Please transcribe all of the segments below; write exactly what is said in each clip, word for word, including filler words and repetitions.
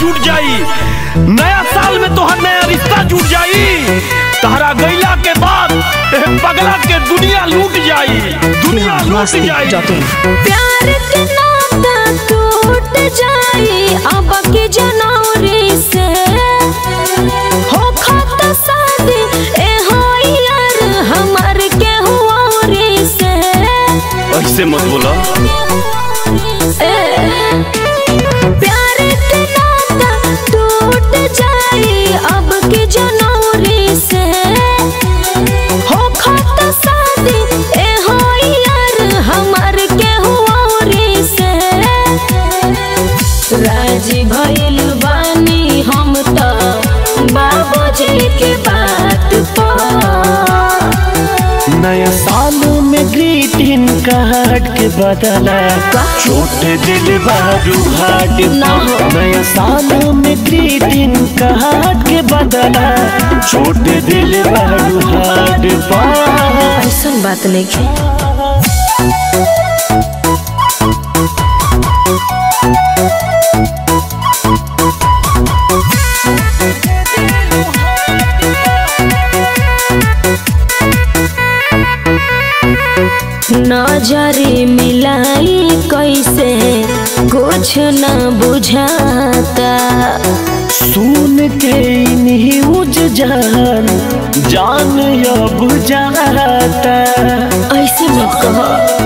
जुट जाई, नया साल में तोहर नया रिश्ता जुट जाई। तहरा गईला के बाद पगला के दुनिया लूट जाई, दुनिया लूट जाई। प्यार के नाता टूट जाई अब की जनवरी से, हो खाता शादी ए हो यार हमार के हुआरी से। ऐसे मत बोला। प्यार के नाता टूट जाई अब की जनवरी से, हो खाता शादी ए हो यार हमार के हुआरी से। राजी भइल बानी हम तो बाबूजी के बात पर। नया साल में ग्रीटिंग कार्ड के बदला छोट दिल बारू हार्ड। नया साल में ग्रीटिंग कार्ड के बदला छोट दिल बारू हार्ड। ऐसा बात नहीं है। नजरी मिलाई कैसे कुछ न बुझाता, सुन के न्यूज जान जान अब जाता। ऐसे मत कहो।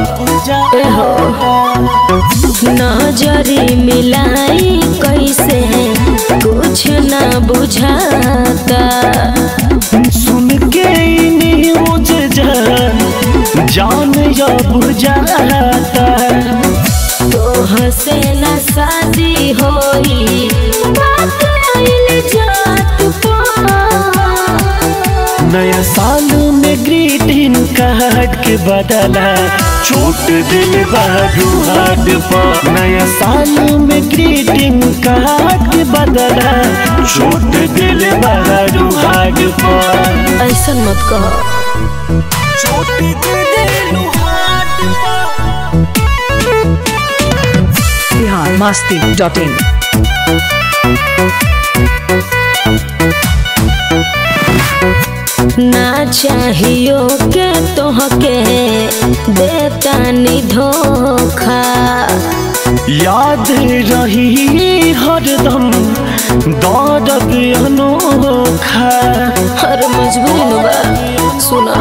नजरी मिलाई कैसे कुछ न बुझाता, सुन के न्यूज जान जान अब जाता। तोह से न शादी होई बात आइल जात पर। नया साल में ग्रीटिंग कार्ड के बदला छोट दिल बारू हार्ड पर। नया साल में ग्रीटिंग कार्ड के बदला छोट दिल बारू हार्ड पर। ऐसा मत कहो। Bihar Masti dot in. ना चाहियो के तोहके देता नि धोखा, याद रही हरदम दर्द अनोखा। हर मजबूरी में बा सुना।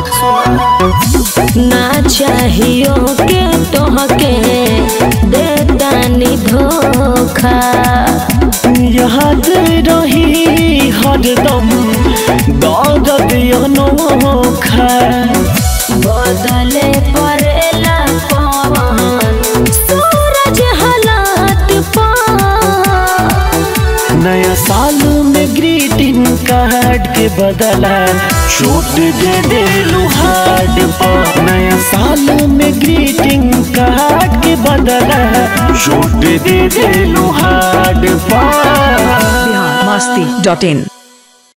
ना चाहियो के तोहके देता नि धोखा, याद रही हरदम दर्द अनोखा। बदले पड़ेला पवन सूरज हालात पर। नया साल में ग्रीटिंग कार्ड के बदला छूट दे दे हार्ड पर। नया साल में ग्रीटिंग कार्ड के बदला छूट दे दे हार्ड पर। बिहार मस्ती डॉट इन।